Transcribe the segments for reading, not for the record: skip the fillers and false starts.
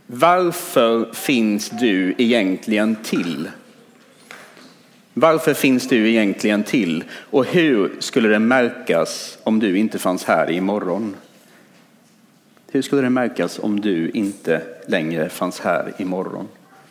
Varför finns du egentligen till? Varför finns du egentligen till? Och hur skulle det märkas om du inte fanns här imorgon? Hur skulle det märkas om du inte längre fanns här imorgon?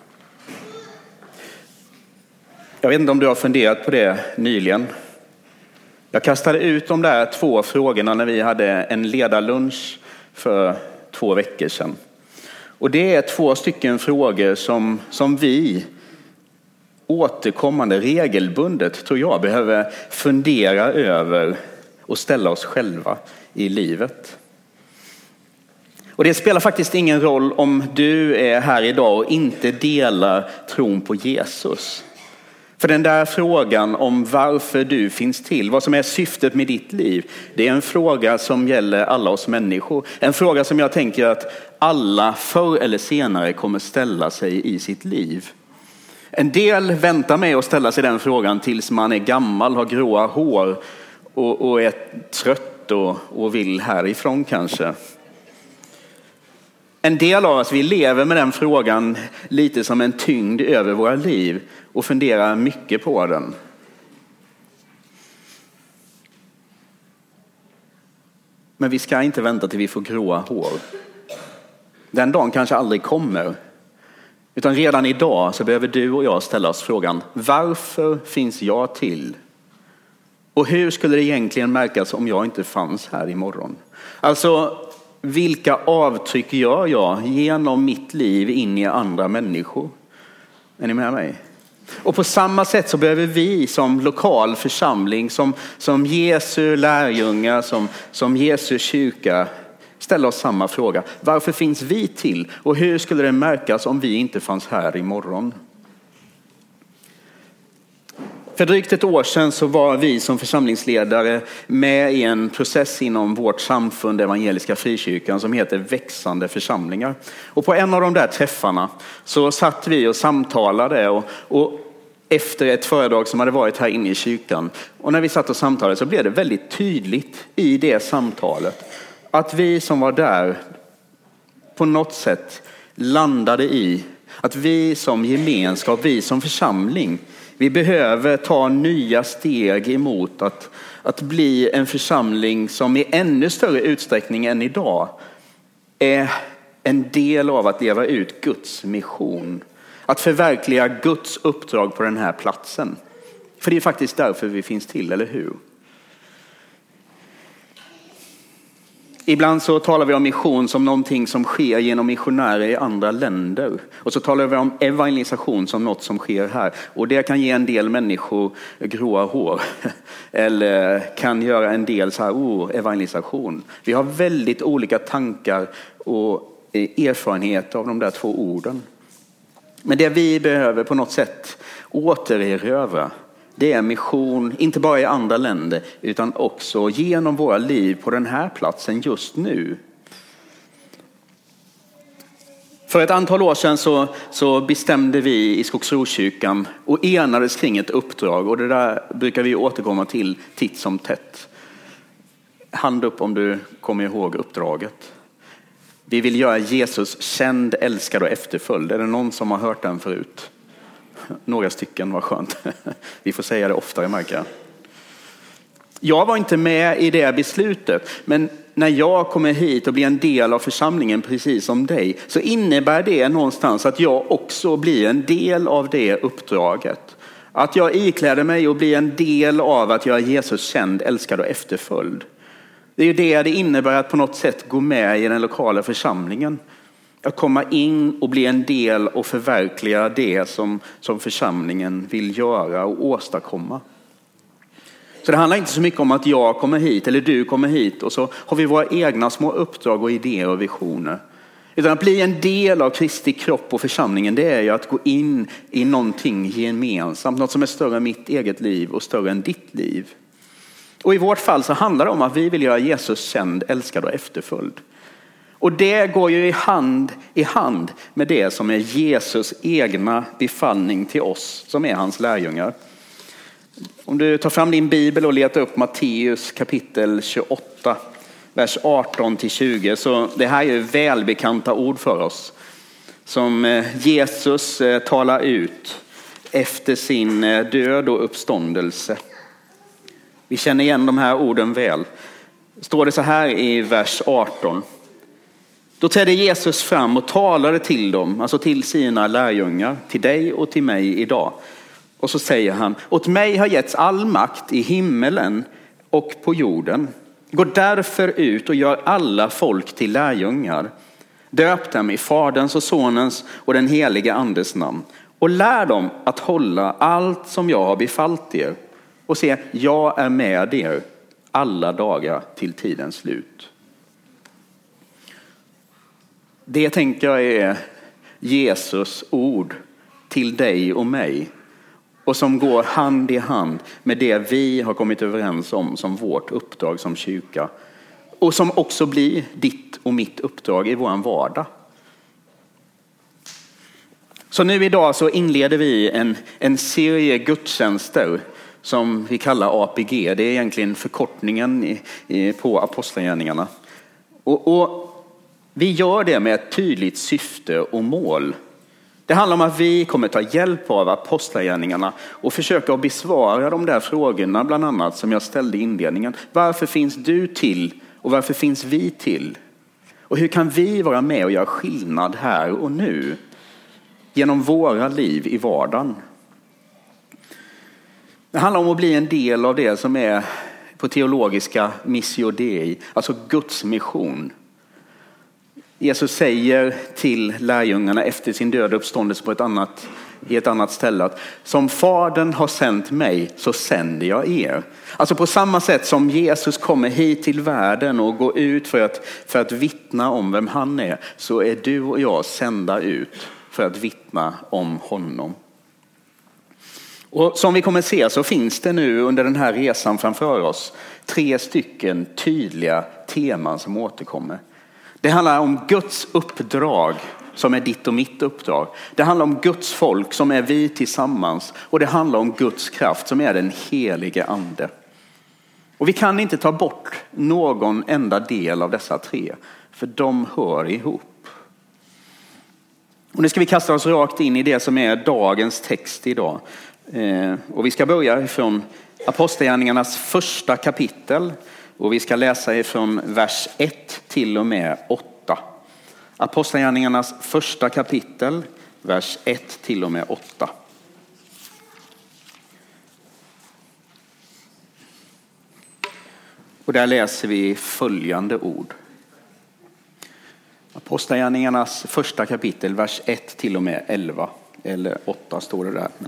Jag vet inte om du har funderat på det nyligen. Jag kastade ut de där 2 frågorna när vi hade en ledarlunch för 2 veckor sedan. Och det är 2 stycken frågor som vi återkommande regelbundet, tror jag, behöver fundera över och ställa oss själva i livet. Och det spelar faktiskt ingen roll om du är här idag och inte delar tron på Jesus. För den där frågan om varför du finns till, vad som är syftet med ditt liv, det är en fråga som gäller alla oss människor. En fråga som jag tänker att alla förr eller senare kommer ställa sig i sitt liv. En del väntar med att ställa sig den frågan tills man är gammal, har gråa hår och är trött och vill härifrån kanske. En del av oss, vi lever med den frågan lite som en tyngd över våra liv och funderar mycket på den. Men vi ska inte vänta till vi får gråa hår. Den dagen kanske aldrig kommer. Utan redan idag så behöver du och jag ställa oss frågan: varför finns jag till? Och hur skulle det egentligen märkas om jag inte fanns här imorgon? Alltså, vilka avtryck gör jag genom mitt liv in i andra människor? Är ni med mig? Och på samma sätt så behöver vi som lokal församling, som Jesu lärjungar, som Jesu kyrka, ställa oss samma fråga. Varför finns vi till? Och hur skulle det märkas om vi inte fanns här imorgon? För drygt ett år sedan så var vi som församlingsledare med i en process inom vårt samfund, Evangeliska Frikyrkan, som heter Växande församlingar. Och på en av de där träffarna så satt vi och samtalade och efter ett föredrag som hade varit här inne i kyrkan. Och när vi satt och samtalade så blev det väldigt tydligt i det samtalet att vi som var där på något sätt landade i att vi som gemenskap, vi som församling, vi behöver ta nya steg emot att bli en församling som i ännu större utsträckning än idag är en del av att leva ut Guds mission. Att förverkliga Guds uppdrag på den här platsen. För det är faktiskt därför vi finns till, eller hur? Ibland så talar vi om mission som någonting som sker genom missionärer i andra länder. Och så talar vi om evangelisation som något som sker här. Och det kan ge en del människor gråa hår. Eller kan göra en del så här, evangelisation. Vi har väldigt olika tankar och erfarenhet av de där 2 orden. Men det vi behöver på något sätt återerövra, det är mission, inte bara i andra länder utan också genom våra liv på den här platsen just nu. För ett antal år sedan så bestämde vi i Skogsrokyrkan och enades kring ett uppdrag, och det där brukar vi återkomma till titt som tätt. Hand upp om du kommer ihåg uppdraget. Vi vill göra Jesus känd, älskad och efterföljd. Är det någon som har hört den förut? Några stycken, vad skönt. Vi får säga det oftare, märker jag. Jag var inte med i det beslutet, men när jag kommer hit och blir en del av församlingen precis som dig, så innebär det någonstans att jag också blir en del av det uppdraget. Att jag ikläder mig och blir en del av att göra Jesus känd, älskad och efterföljd. Det är ju det innebär att på något sätt gå med i den lokala församlingen. Att komma in och bli en del och förverkliga det som församlingen vill göra och åstadkomma. Så det handlar inte så mycket om att jag kommer hit eller du kommer hit och så har vi våra egna små uppdrag och idéer och visioner. Utan att bli en del av Kristi kropp och församlingen, det är ju att gå in i någonting gemensamt. Något som är större än mitt eget liv och större än ditt liv. Och i vårt fall så handlar det om att vi vill göra Jesus känd, älskad och efterföljd. Och det går ju i hand med det som är Jesus egna befallning till oss som är hans lärjungar. Om du tar fram din bibel och letar upp Matteus kapitel 28, vers 18-20. Så det här är ju välbekanta ord för oss. som Jesus talar ut efter sin död och uppståndelse. Vi känner igen de här orden väl. Står det så här i vers 18. Då trädde Jesus fram och talade till dem, alltså till sina lärjungar, till dig och till mig idag. Och så säger han: åt mig har getts all makt i himmelen och på jorden. Gå därför ut och gör alla folk till lärjungar. Döp dem i Faderns och Sonens och den helige Andes namn. Och lär dem att hålla allt som jag har befallt er. Och se, jag är med er alla dagar till tidens slut. Det tänker jag är Jesus ord till dig och mig. Och som går hand i hand med det vi har kommit överens om som vårt uppdrag som kyrka. Och som också blir ditt och mitt uppdrag i vår vardag. Så nu idag så inleder vi en serie gudstjänster som vi kallar APG. Det är egentligen förkortningen på apostlagärningarna. Och vi gör det med ett tydligt syfte och mål. Det handlar om att vi kommer ta hjälp av apostlagärningarna och försöka att besvara de där frågorna bland annat som jag ställde i inledningen. Varför finns du till och varför finns vi till? Och hur kan vi vara med och göra skillnad här och nu genom våra liv i vardagen? Det handlar om att bli en del av det som är på teologiska missio Dei, alltså Guds mission. Jesus säger till lärjungarna efter sin död uppståndelse i ett annat ställe att som Fadern har sänt mig så sänder jag er. Alltså på samma sätt som Jesus kommer hit till världen och går ut för att vittna om vem han är, så är du och jag sända ut för att vittna om honom. Och som vi kommer se så finns det nu under den här resan framför oss 3 stycken tydliga teman som återkommer. Det handlar om Guds uppdrag som är ditt och mitt uppdrag. Det handlar om Guds folk som är vi tillsammans. Och det handlar om Guds kraft som är den helige ande. Och vi kan inte ta bort någon enda del av dessa 3. För de hör ihop. Och nu ska vi kasta oss rakt in i det som är dagens text idag. Och vi ska börja ifrån Apostlagärningarnas första kapitel. Och vi ska läsa ifrån vers 1 till och med 8. Apostlagärningarnas första kapitel, vers 1 till och med 8. Och där läser vi följande ord. Apostlagärningarnas första kapitel, vers 1 till och med 11. Eller 8 står det där.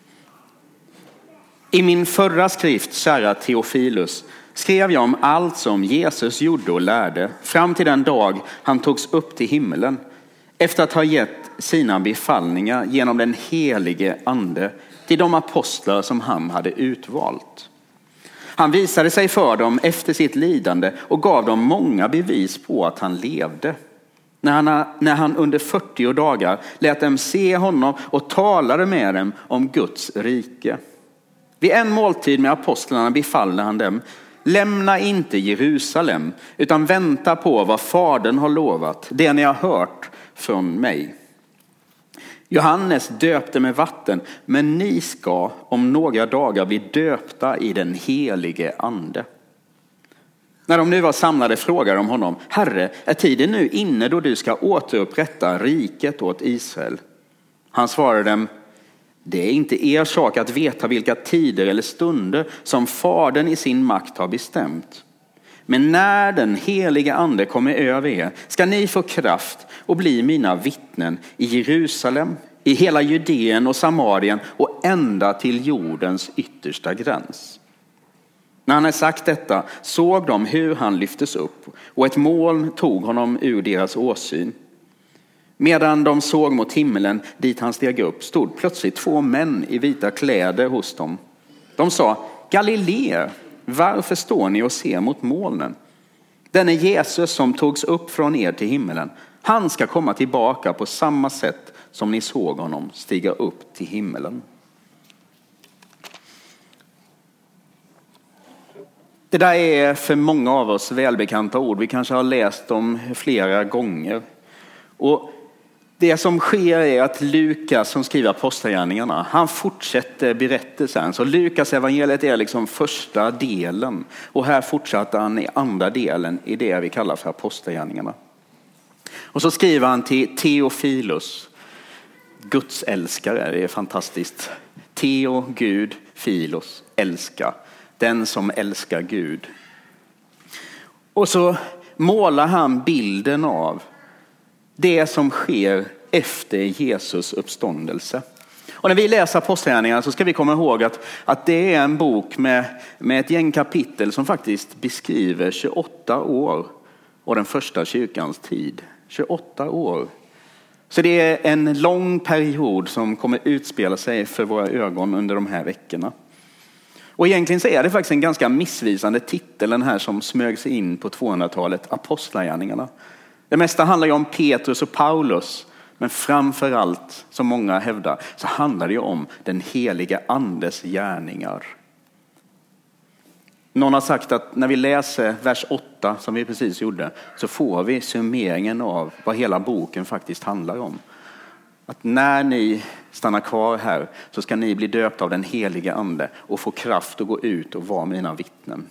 I min förra skrift, kära Theophilus, skrev jag om allt som Jesus gjorde och lärde fram till den dag han togs upp till himmelen efter att ha gett sina befallningar genom den helige ande till de apostlar som han hade utvalt. Han visade sig för dem efter sitt lidande och gav dem många bevis på att han levde. När han under 40 dagar lät dem se honom och talade med dem om Guds rike. Vid en måltid med apostlarna befallde han dem: lämna inte Jerusalem utan vänta på vad Fadern har lovat, det ni har hört från mig. Johannes döpte med vatten, men ni ska om några dagar bli döpta i den helige ande. När de nu var samlade frågade de honom: Herre, är tiden nu inne då du ska återupprätta riket åt Israel? Han svarade dem: det är inte er sak att veta vilka tider eller stunder som Fadern i sin makt har bestämt. Men när den helige ande kommer över er ska ni få kraft och bli mina vittnen i Jerusalem, i hela Judeen och Samarien och ända till jordens yttersta gräns. När han hade sagt detta såg de hur han lyftes upp och ett moln tog honom ur deras åsyn. Medan de såg mot himmelen dit han steg upp stod plötsligt 2 män i vita kläder hos dem. De sa: Galileer, varför står ni och ser mot molnen? Denne Jesus som togs upp från er till himmelen, han ska komma tillbaka på samma sätt som ni såg honom stiga upp till himmelen. Det där är för många av oss välbekanta ord. Vi kanske har läst dem flera gånger. Och Det som sker är att Lukas, som skriver Apostlagärningarna, han fortsätter berättelsen. Så Lukas evangeliet är liksom första delen. Och här fortsätter han i andra delen i det vi kallar för Apostlagärningarna. Och så skriver han till Theophilus, Guds älskare. Det är fantastiskt. Theo, Gud, Filos, älska. Den som älskar Gud. Och så målar han bilden av det som sker efter Jesus uppståndelse. Och när vi läser Apostlagärningarna så ska vi komma ihåg att det är en bok med ett gäng kapitel som faktiskt beskriver 28 år och den första kyrkans tid. 28 år. Så det är en lång period som kommer utspela sig för våra ögon under de här veckorna. Och egentligen så är det faktiskt en ganska missvisande titel, den här som smög sig in på 200-talet, Apostlagärningarna. Det mesta handlar ju om Petrus och Paulus, men framför allt, som många hävdar, så handlar det ju om den heliga andes gärningar. Någon har sagt att när vi läser vers 8, som vi precis gjorde, så får vi summeringen av vad hela boken faktiskt handlar om. Att när ni stannar kvar här så ska ni bli döpta av den heliga ande och få kraft att gå ut och vara mina vittnen.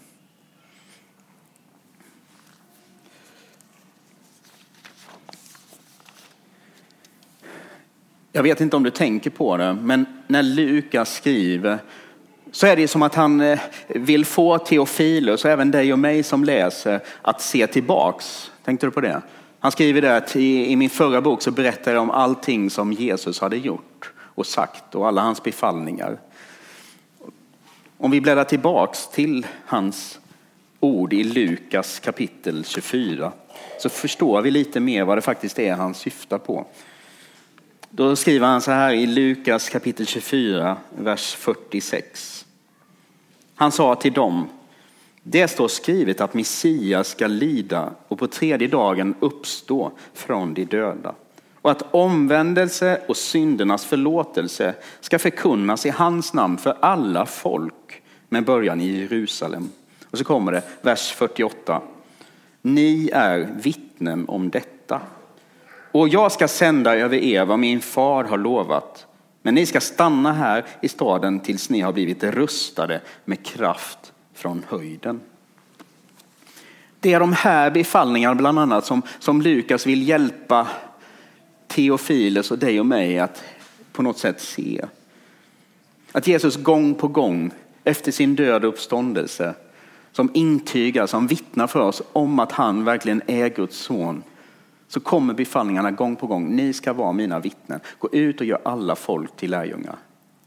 Jag vet inte om du tänker på det, men när Lukas skriver så är det som att han vill få Theophilus och även dig och mig som läser att se tillbaks. Tänkte du på det? Han skriver det att i min förra bok så berättar jag om allting som Jesus hade gjort och sagt och alla hans befallningar. Om vi bläddrar tillbaks till hans ord i Lukas kapitel 24 så förstår vi lite mer vad det faktiskt är han syftar på. Då skriver han så här i Lukas kapitel 24, vers 46. Han sa till dem: det står skrivet att Messias ska lida och på tredje dagen uppstå från de döda. Och att omvändelse och syndernas förlåtelse ska förkunnas i hans namn för alla folk med början i Jerusalem. Och så kommer det, vers 48. Ni är vittnen om detta. Och jag ska sända över er vad min far har lovat. Men ni ska stanna här i staden tills ni har blivit rustade med kraft från höjden. Det är de här befallningarna bland annat som Lukas vill hjälpa Theophilus och dig och mig att på något sätt se. Att Jesus gång på gång efter sin död och uppståndelse som intygar, som vittnar för oss om att han verkligen är Guds son, så kommer befallningarna gång på gång. Ni ska vara mina vittnen. Gå ut och gör alla folk till lärjungar.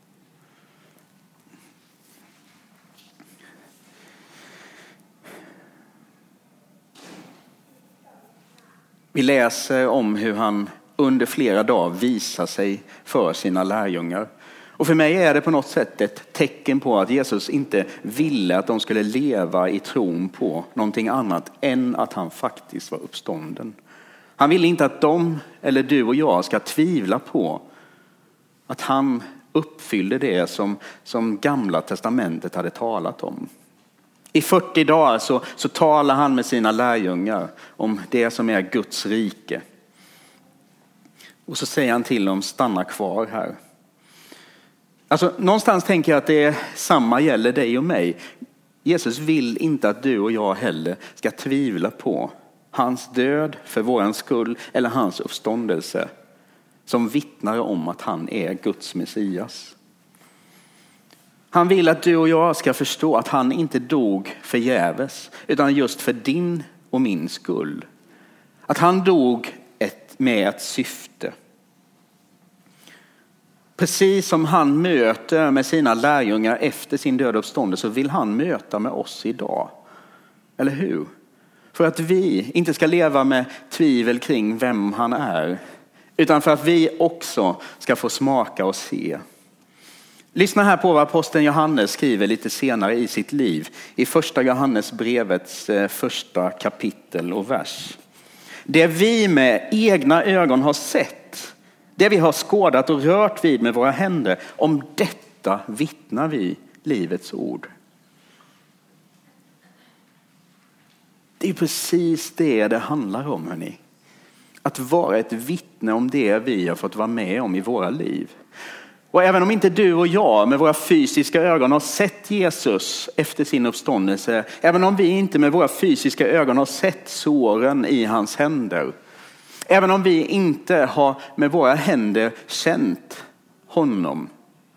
Vi läser om hur han under flera dagar visar sig för sina lärjungar. Och för mig är det på något sätt ett tecken på att Jesus inte ville att de skulle leva i tron på någonting annat än att han faktiskt var uppstånden. Han ville inte att de eller du och jag ska tvivla på att han uppfyllde det som Gamla testamentet hade talat om. I 40 dagar så talar han med sina lärjungar om det som är Guds rike. Och så säger han till dem: stanna kvar här. Alltså någonstans tänker jag att det är samma gäller dig och mig. Jesus vill inte att du och jag heller ska tvivla på hans död för våran skull eller hans uppståndelse som vittnar om att han är Guds Messias. Han vill att du och jag ska förstå att han inte dog förgäves utan just för din och min skull. Att han dog med ett syfte. Precis som han möter med sina lärjungar efter sin död och uppståndelse så vill han möta med oss idag. Eller hur? För att vi inte ska leva med tvivel kring vem han är. Utan för att vi också ska få smaka och se. Lyssna här på vad aposteln Johannes skriver lite senare i sitt liv. I första Johannesbrevets första kapitel och vers. Det vi med egna ögon har sett, det vi har skådat och rört vid med våra händer, om detta vittnar vi livets ord. Det är precis det handlar om, hörni. Att vara ett vittne om det vi har fått vara med om i våra liv. Och även om inte du och jag med våra fysiska ögon har sett Jesus efter sin uppståndelse, även om vi inte med våra fysiska ögon har sett såren i hans händer, även om vi inte har med våra händer känt honom,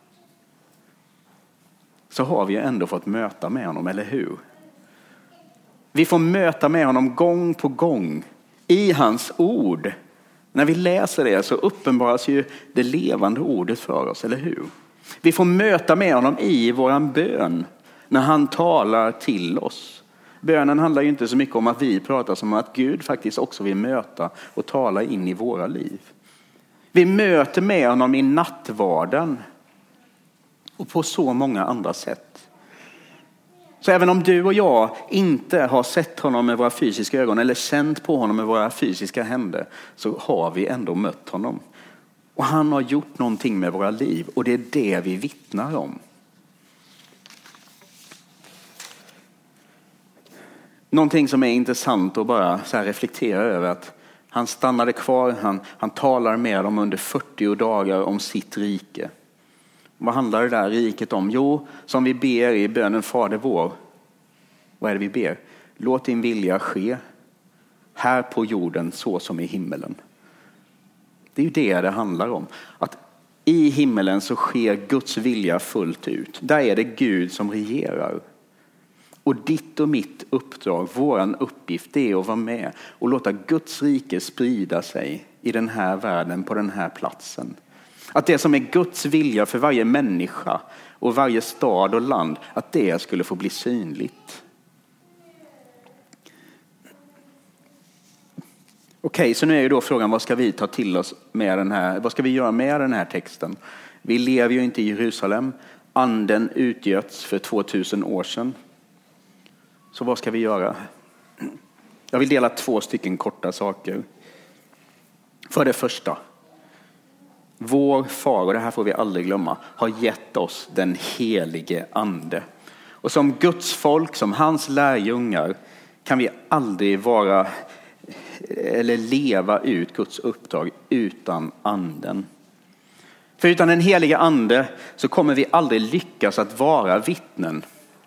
så har vi ändå fått möta med honom, eller hur? Vi får möta med honom gång på gång i hans ord. När vi läser det så uppenbaras ju det levande ordet för oss, eller hur? Vi får möta med honom i våran bön när han talar till oss. Bönen handlar ju inte så mycket om att vi pratar som att Gud faktiskt också vill möta och tala in i våra liv. Vi möter med honom i nattvarden och på så många andra sätt. Så även om du och jag inte har sett honom med våra fysiska ögon eller känt på honom med våra fysiska händer, så har vi ändå mött honom. Och han har gjort någonting med våra liv, och det är det vi vittnar om. Någonting som är intressant att bara så här reflektera över, att han stannade kvar, han talar med dem under 40 dagar om sitt rike. Vad handlar det där riket om? Jo, som vi ber i bönen Fader vår. Vad är det vi ber? Låt din vilja ske här på jorden så som i himmelen. Det är ju det handlar om. Att i himmelen så sker Guds vilja fullt ut. Där är det Gud som regerar. Och ditt och mitt uppdrag, våran uppgift, det är att vara med och låta Guds rike sprida sig i den här världen, på den här platsen. Att det som är Guds vilja för varje människa och varje stad och land, att det skulle få bli synligt. Okej, så nu är ju då frågan, vad ska vi ta till oss med den här, vad ska vi göra med den här texten? Vi lever ju inte i Jerusalem. Anden utgöts för 2000 år sedan. Så vad ska vi göra? Jag vill dela 2 korta saker. För det första. Vår far, och det här får vi aldrig glömma, har gett oss den helige ande. Och som Guds folk, som hans lärjungar, kan vi aldrig vara eller leva ut Guds uppdrag utan anden. För utan den heliga ande så kommer vi aldrig lyckas att vara vittnen.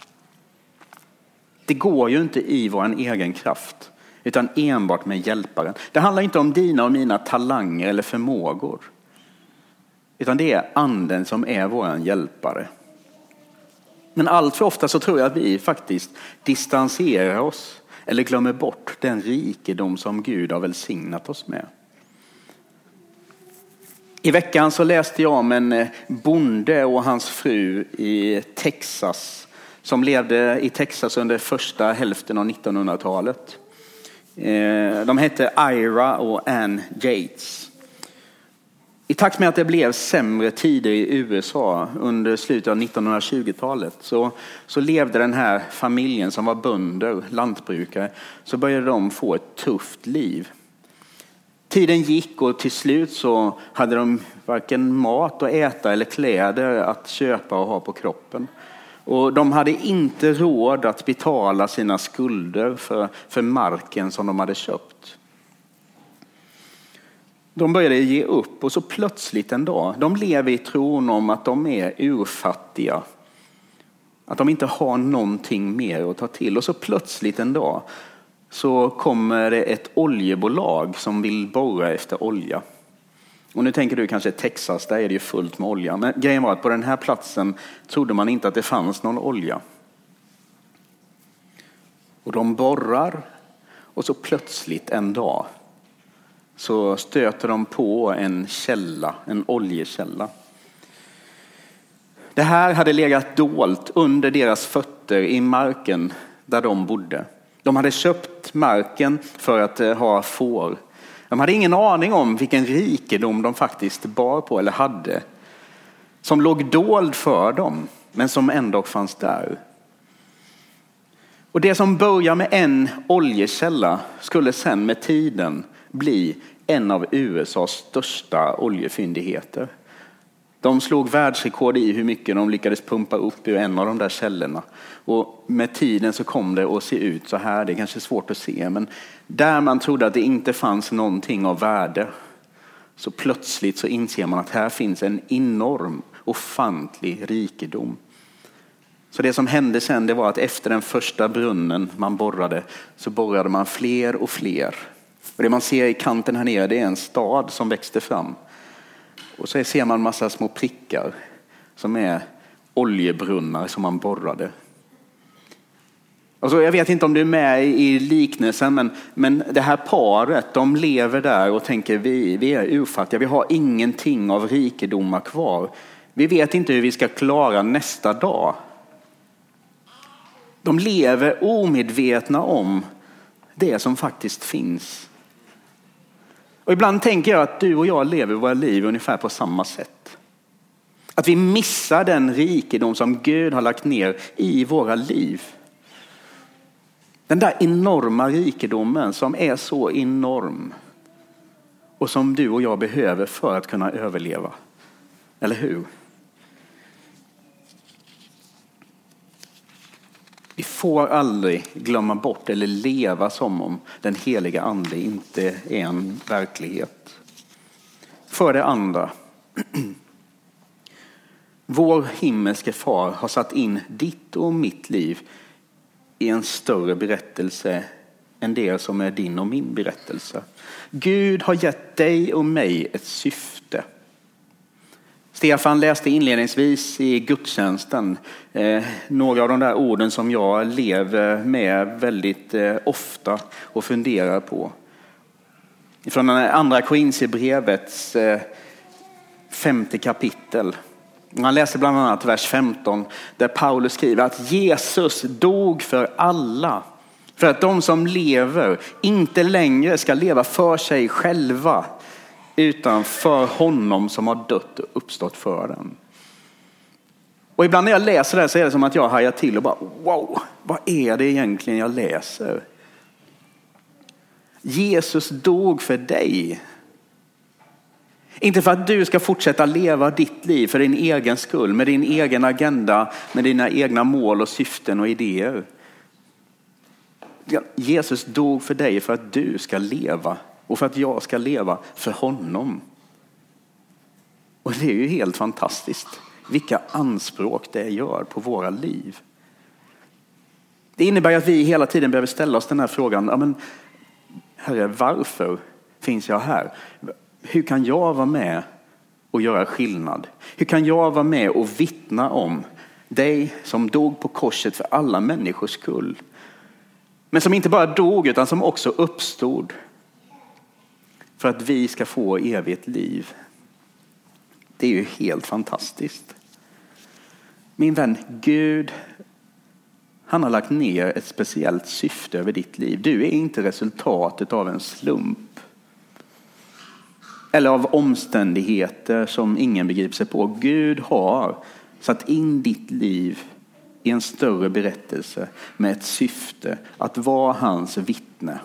Det går ju inte i vår egen kraft, utan enbart med hjälparen. Det handlar inte om dina och mina talanger eller förmågor, utan det är anden som är vår hjälpare. Men allt för ofta så tror jag att vi faktiskt distanserar oss eller glömmer bort den rikedom som Gud har välsignat oss med. I veckan så läste jag om en bonde och hans fru i Texas, som levde i Texas under första hälften av 1900-talet. De hette Ira och Ann Yates. I takt med att det blev sämre tider i USA under slutet av 1920-talet så levde den här familjen som var bönder, lantbrukare, så började de få ett tufft liv. Tiden gick och till slut så hade de varken mat att äta eller kläder att köpa och ha på kroppen. Och de hade inte råd att betala sina skulder för marken som de hade köpt. De började ge upp, och så plötsligt en dag, de lever i tron om att de är urfattiga. Att de inte har någonting mer att ta till. Och så plötsligt en dag så kommer det ett oljebolag som vill borra efter olja. Och nu tänker du kanske Texas, där är det ju fullt med olja. Men grejen var att på den här platsen trodde man inte att det fanns någon olja. Och de borrar, och så plötsligt en dag så stöter de på en källa, en oljekälla. Det här hade legat dolt under deras fötter i marken där de bodde. De hade köpt marken för att ha får. De hade ingen aning om vilken rikedom de faktiskt bar på eller hade, som låg dold för dem, men som ändå fanns där. Och det som börjar med en oljekälla skulle sen med tiden bli en av USAs största oljefyndigheter. De slog världsrekord i hur mycket de lyckades pumpa upp ur en av de där källorna. Och med tiden så kom det att se ut så här. Det är kanske svårt att se, men där man trodde att det inte fanns någonting av värde, så plötsligt så inser man att här finns en enorm, ofantlig rikedom. Så det som hände sen, det var att efter den första brunnen man borrade, så borrade man fler och fler. Och det man ser i kanten här nere, det är en stad som växte fram. Och så ser man en massa små prickar som är oljebrunnar som man borrade. Alltså jag vet inte om du är med i liknelsen, men det här paret, de lever där och tänker vi är urfattiga, vi har ingenting av rikedomar kvar. Vi vet inte hur vi ska klara nästa dag. De lever omedvetna om det som faktiskt finns. Och ibland tänker jag att du och jag lever våra liv ungefär på samma sätt. Att vi missar den rikedom som Gud har lagt ner i våra liv. Den där enorma rikedomen som är så enorm. Och som du och jag behöver för att kunna överleva. Eller hur? Vi får aldrig glömma bort eller leva som om den heliga ande inte är en verklighet. För det andra. Vår himmelske far har satt in ditt och mitt liv i en större berättelse än det som är din och min berättelse. Gud har gett dig och mig ett syfte. Stefan läste inledningsvis i gudstjänsten några av de där orden som jag lever med väldigt ofta och funderar på. Från den andra Korinthierbrevets 5:e kapitel. Han läser bland annat vers 15 där Paulus skriver att Jesus dog för alla. För att de som lever inte längre ska leva för sig själva, utan för honom som har dött och uppstått för dem. Och ibland när jag läser det här så är det som att jag hajar till och bara wow, vad är det egentligen jag läser? Jesus dog för dig. Inte för att du ska fortsätta leva ditt liv för din egen skull, med din egen agenda, med dina egna mål och syften och idéer. Jesus dog för dig för att du ska leva och för att jag ska leva för honom. Och det är ju helt fantastiskt vilka anspråk det gör på våra liv. Det innebär att vi hela tiden behöver ställa oss den här frågan. Ja, men, Herre, varför finns jag här? Hur kan jag vara med och göra skillnad? Hur kan jag vara med och vittna om dig som dog på korset för alla människors skull? Men som inte bara dog utan som också uppstod för att vi ska få evigt liv. Det är ju helt fantastiskt. Min vän, Gud, han har lagt ner ett speciellt syfte över ditt liv. Du är inte resultatet av en slump. Eller av omständigheter som ingen begriper sig på. Gud har satt in ditt liv i en större berättelse med ett syfte att vara hans vittne.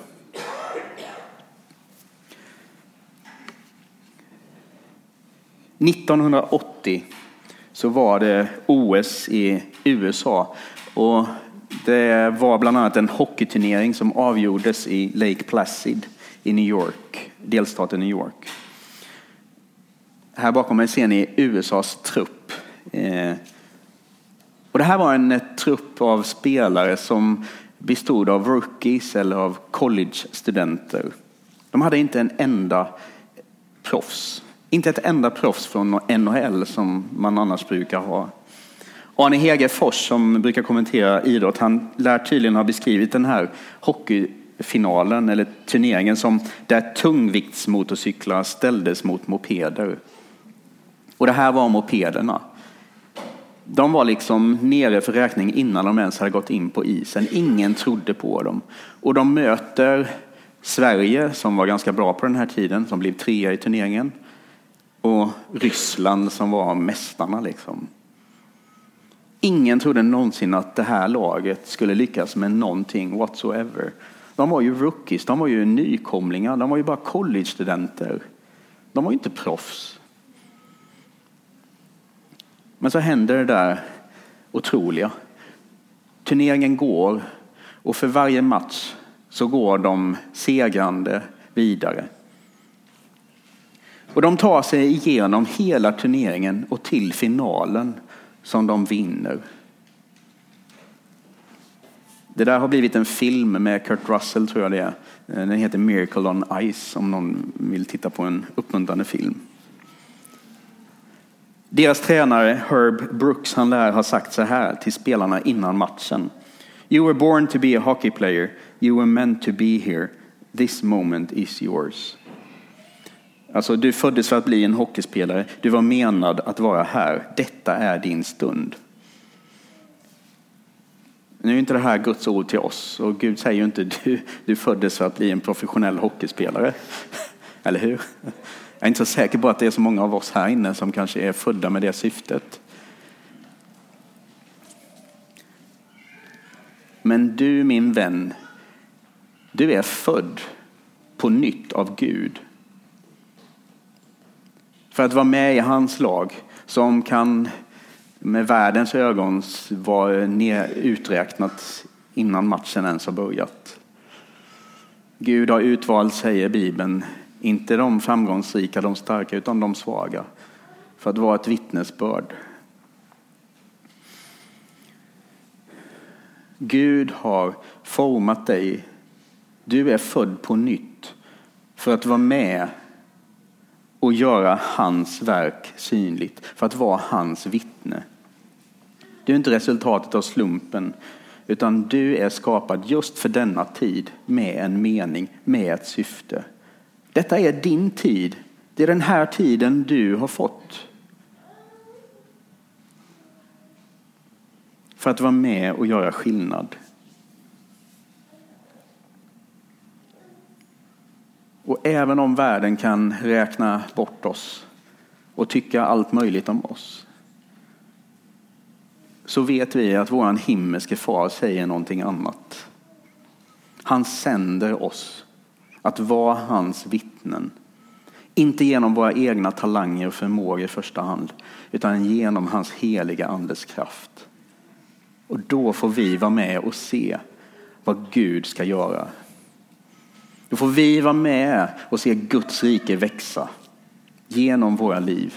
–1980 så var det OS i USA och det var bland annat en hockeyturnering som avgjordes i Lake Placid i New York, delstaten New York. Här bakom mig ser ni USAs trupp. Och det här var en trupp av spelare som bestod av rookies eller av college-studenter. De hade inte en enda proffs. Inte ett enda proffs från NHL som man annars brukar ha. Arne Hegerfors som brukar kommentera idrott, han lär tydligen ha beskrivit den här hockeyfinalen eller turneringen som där tungviktsmotorcyklar ställdes mot mopeder. Och det här var mopederna. De var liksom nere för räkning innan de ens hade gått in på isen. Ingen trodde på dem. Och de möter Sverige som var ganska bra på den här tiden, som blev 3 i turneringen. Och Ryssland som var mästarna liksom. Ingen trodde någonsin att det här laget skulle lyckas med någonting whatsoever. De var ju rookies, de var ju nykomlingar, de var ju bara college-studenter. De var ju inte proffs. Men så händer det där otroliga. Turneringen går och för varje match så går de segrande vidare. Och de tar sig igenom hela turneringen och till finalen som de vinner. Det där har blivit en film med Kurt Russell, tror jag det är. Den heter Miracle on Ice, om någon vill titta på en uppmuntrande film. Deras tränare Herb Brooks, han lär ha sagt så här till spelarna innan matchen. You were born to be a hockey player. You were meant to be here. This moment is yours. Alltså, du föddes för att bli en hockeyspelare. Du var menad att vara här. Detta är din stund. Nu är inte det här Guds ord till oss. Och Gud säger ju inte du föddes för att bli en professionell hockeyspelare. Eller hur? Jag är inte så säker på att det är så många av oss här inne som kanske är födda med det syftet. Men du, min vän, du är född på nytt av Gud. För att vara med i hans lag som kan med världens ögon vara uträknat innan matchen ens har börjat. Gud har utvalt, säger Bibeln, inte de framgångsrika, de starka, utan de svaga. För att vara ett vittnesbörd. Gud har format dig. Du är född på nytt för att vara med och göra hans verk synligt. För att vara hans vittne. Du är inte resultatet av slumpen, utan du är skapad just för denna tid med en mening, med ett syfte. Detta är din tid. Det är den här tiden du har fått. För att vara med och göra skillnad. Och även om världen kan räkna bort oss och tycka allt möjligt om oss, så vet vi att våran himmelske far säger någonting annat. Han sänder oss att vara hans vittnen. Inte genom våra egna talanger och förmågor i första hand, utan genom hans heliga andes kraft. Och då får vi vara med och se vad Gud ska göra. Då får vi vara med och se Guds rike växa genom våra liv.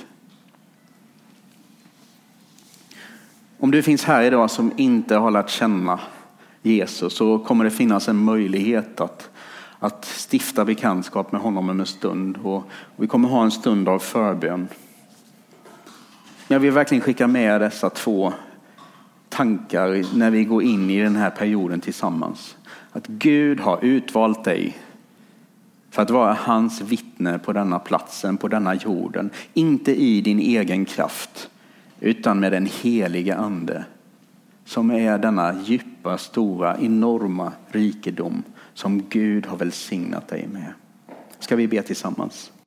Om du finns här idag som inte har lärt känna Jesus, så kommer det finnas en möjlighet att stifta bekantskap med honom om en stund. Och vi kommer ha en stund av förbön. Jag vill verkligen skicka med dessa 2 tankar när vi går in i den här perioden tillsammans. Att Gud har utvalt dig för att vara hans vittne på denna platsen, på denna jorden. Inte i din egen kraft, utan med den heliga ande. Som är denna djupa, stora, enorma rikedom som Gud har välsignat dig med. Ska vi be tillsammans?